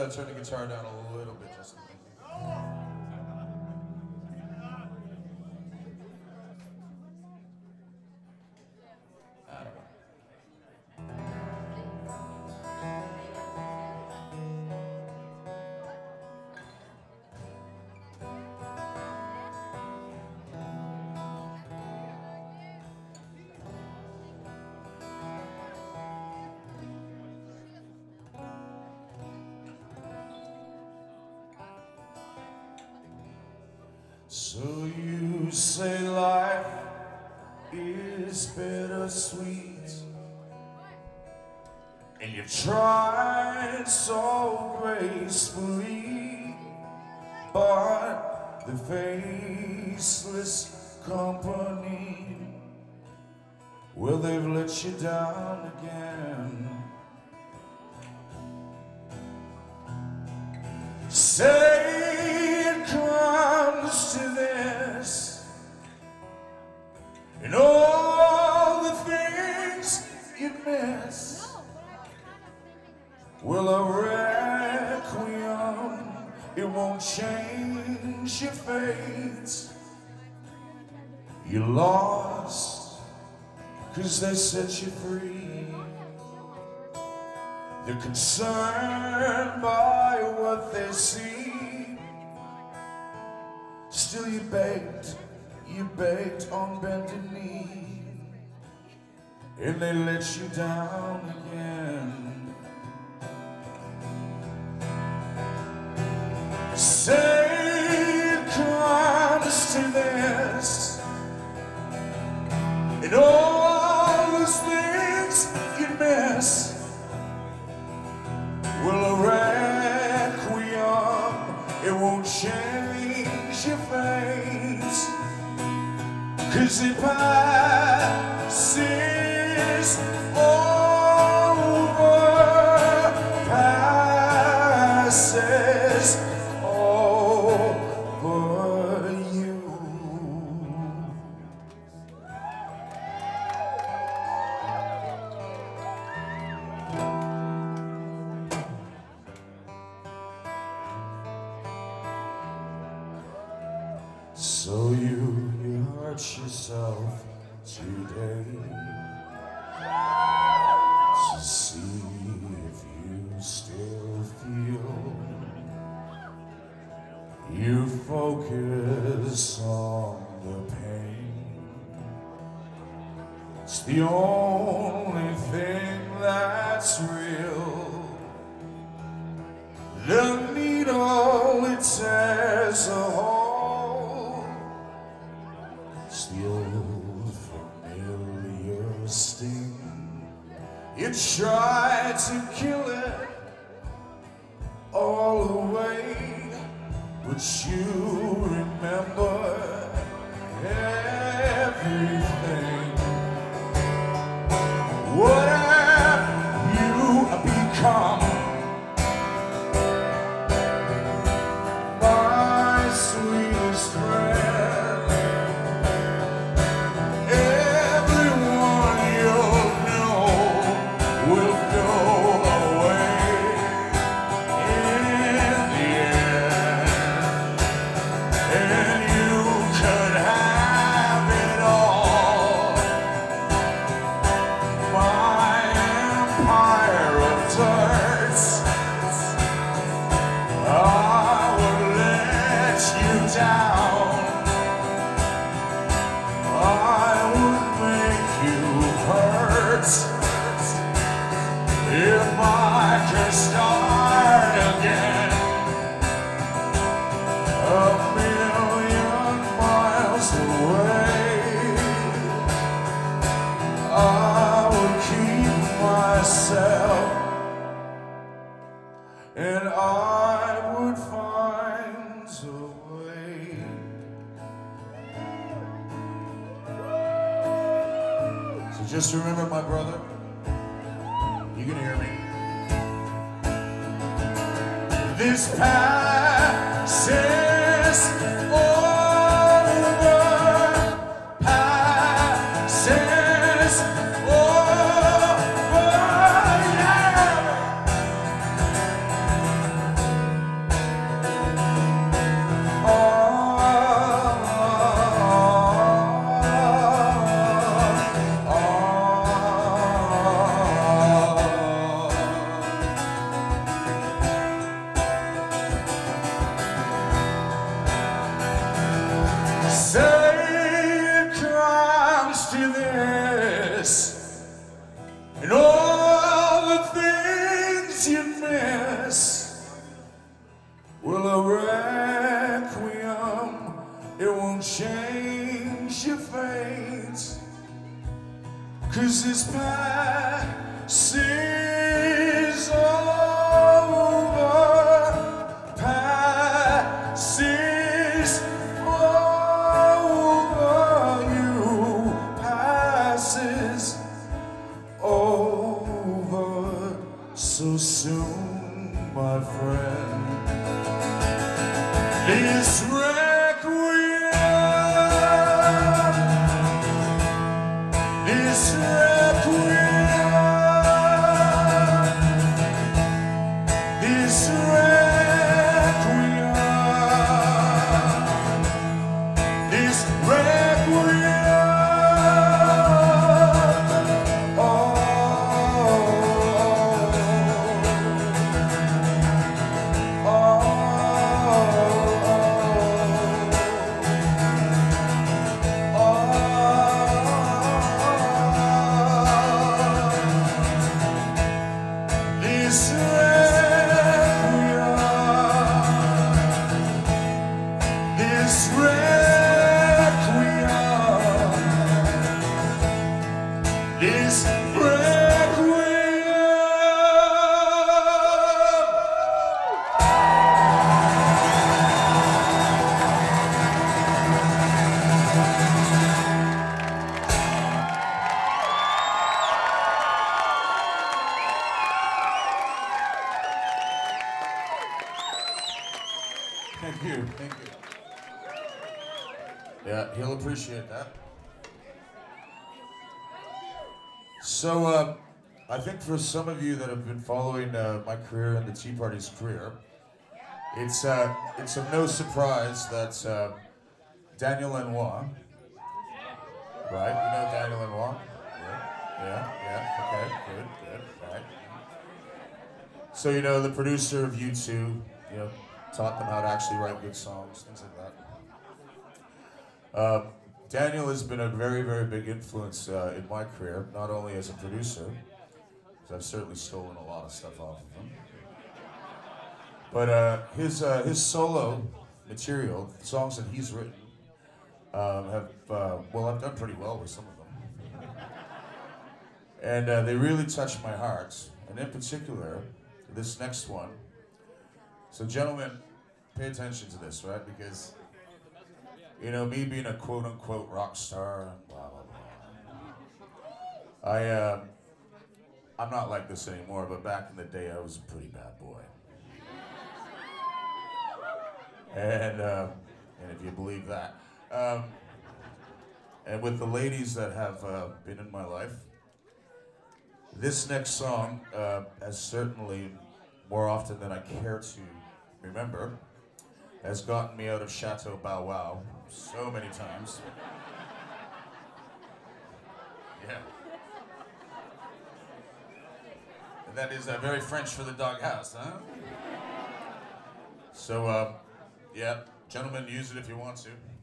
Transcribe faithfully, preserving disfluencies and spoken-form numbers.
Turn the guitar down a little bit, just a minute. I don't know. So you say life is bittersweet, and you've tried so gracefully, but the faceless company, well, they've let you down again. Say it comes to this, and all the things you miss, well, a requiem, it won't change your fate. You lost, 'cause they set you free. They're concerned by what they see. Still you begged, you begged on bended knee, and they let you down again. Say it comes to this, and all those things you miss, well, a requiem, it won't change your fate, 'cause it passes over, passes over you. So you, you hurt yourself today to see if you still feel. You focus on the pain. It's the only thing that's real. The needle, it tears a hole. It's the old familiar sting. You tried to kill it all away, but you remember everything. What have you become? My sweetest friend. Everyone you'll know will go away in the end, and you could have it all. My empire of dirt, I would let you down. I would make you hurt if I could start again a million miles away. I would keep myself, and I would find a way. So just remember, my brother, you can hear me. This passes over, passes over, yeah. Jesus passes over, passes over you, passes over so soon, my friend. This requiem, this requiem, this requiem, this requiem. This requiem, this requiem. Thank you, thank you. Yeah, he'll appreciate that. So, uh, I think for some of you that have been following uh, my career and the Tea Party's career, it's uh, it's of no surprise that uh, Daniel Lanois, right? You know Daniel Lanois? Yeah, yeah, yeah. Okay, good, good, right. So you know the producer of U two, you know, taught them how to actually write good songs, things like that. Uh, Daniel has been a very, very big influence uh, in my career, not only as a producer, because I've certainly stolen a lot of stuff off of him, but uh, his uh, his solo material, the songs that he's written, um, have uh, well, I've done pretty well with some of them, and uh, they really touched my heart, and in particular, this next one. So, gentlemen, pay attention to this, right? Because, you know, me being a quote-unquote rock star and blah, blah, blah. I, uh, I'm not like this anymore, but back in the day, I was a pretty bad boy. And, uh, and if you believe that. Um, and with the ladies that have uh, been in my life, this next song uh, has certainly, more often than I care to remember, has gotten me out of Chateau Bow Wow so many times. Yeah. And that is uh, very French for the doghouse, huh? So, uh, yeah, gentlemen, use it if you want to.